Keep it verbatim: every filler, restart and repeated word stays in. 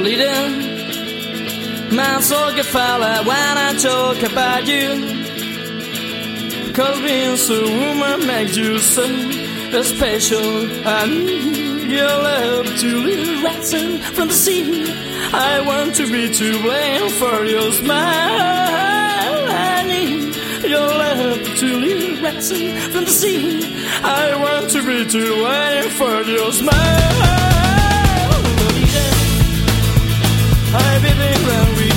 Lolita, man så gefäller when I talk about you. Cause being so woman makes you so special. I need your love to live rising from the sea. I want to be to blame for your smile. I need your love to live rising from the sea. I want to be to blame for your smile. I believe when we